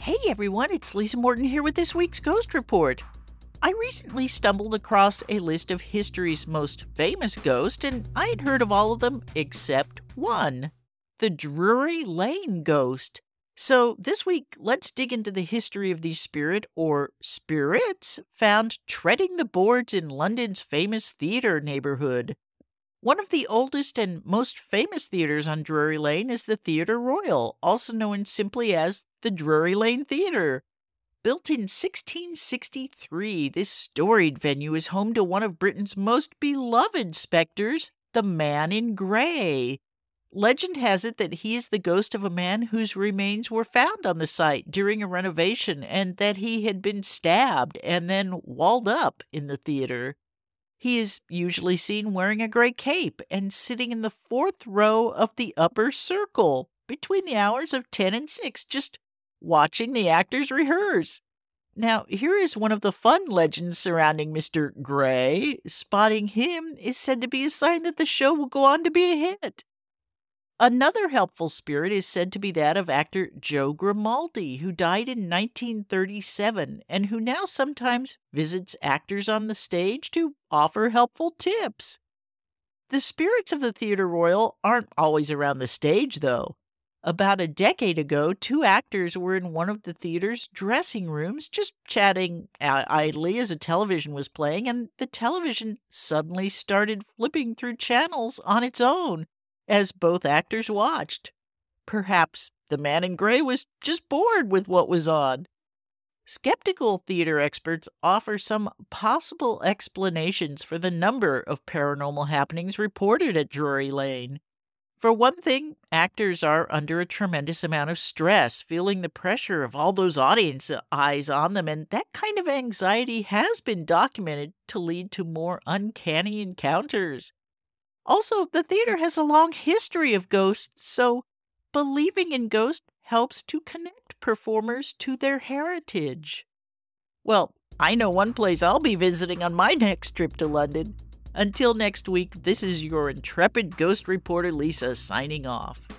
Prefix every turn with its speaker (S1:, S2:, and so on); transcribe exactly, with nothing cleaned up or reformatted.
S1: Hey everyone, it's Lisa Morton here with this week's Ghost Report. I recently stumbled across a list of history's most famous ghosts, and I had heard of all of them except one, the Drury Lane ghost. So this week, let's dig into the history of these spirit or spirits found treading the boards in London's famous theatre neighborhood. One of the oldest and most famous theatres on Drury Lane is the Theatre Royal, also known simply as the Drury Lane Theatre. Built in sixteen sixty-three, this storied venue is home to one of Britain's most beloved spectres, the Man in Grey. Legend has it that he is the ghost of a man whose remains were found on the site during a renovation and that he had been stabbed and then walled up in the theater. He is usually seen wearing a gray cape and sitting in the fourth row of the upper circle between the hours of ten and six, just watching the actors rehearse. Now, here is one of the fun legends surrounding Mister Grey. Spotting him is said to be a sign that the show will go on to be a hit. Another helpful spirit is said to be that of actor Joe Grimaldi, who died in nineteen thirty-seven and who now sometimes visits actors on the stage to offer helpful tips. The spirits of the Theatre Royal aren't always around the stage, though. About a decade ago, two actors were in one of the theater's dressing rooms just chatting idly as a television was playing, and the television suddenly started flipping through channels on its own as both actors watched. Perhaps the Man in Grey was just bored with what was on. Skeptical theater experts offer some possible explanations for the number of paranormal happenings reported at Drury Lane. For one thing, actors are under a tremendous amount of stress, feeling the pressure of all those audience eyes on them, and that kind of anxiety has been documented to lead to more uncanny encounters. Also, the theater has a long history of ghosts, so believing in ghosts helps to connect performers to their heritage. Well, I know one place I'll be visiting on my next trip to London. Until next week, this is your intrepid ghost reporter Lisa signing off.